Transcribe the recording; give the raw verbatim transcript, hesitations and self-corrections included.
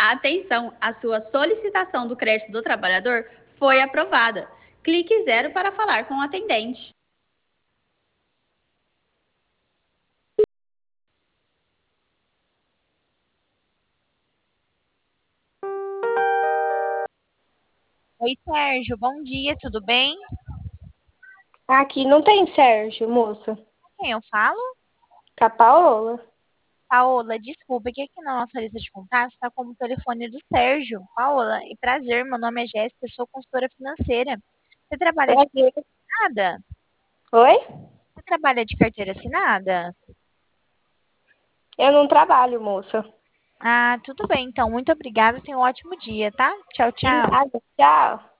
Atenção, a sua solicitação do crédito do trabalhador foi aprovada. Clique zero para falar com o atendente. Oi, Sérgio, bom dia, tudo bem? Aqui não tem Sérgio, moça. Com quem eu falo? Com a Paola. Paola, desculpa, que aqui na nossa lista de contatos está como telefone do Sérgio. Paola, e prazer, meu nome é Jéssica, eu sou consultora financeira. Você trabalha de Prazer. carteira assinada? Oi? Você trabalha de carteira assinada? Eu não trabalho, moça. Ah, tudo bem, então, muito obrigada, tenha um ótimo dia, tá? Tchau, De tchau. nada. Tchau.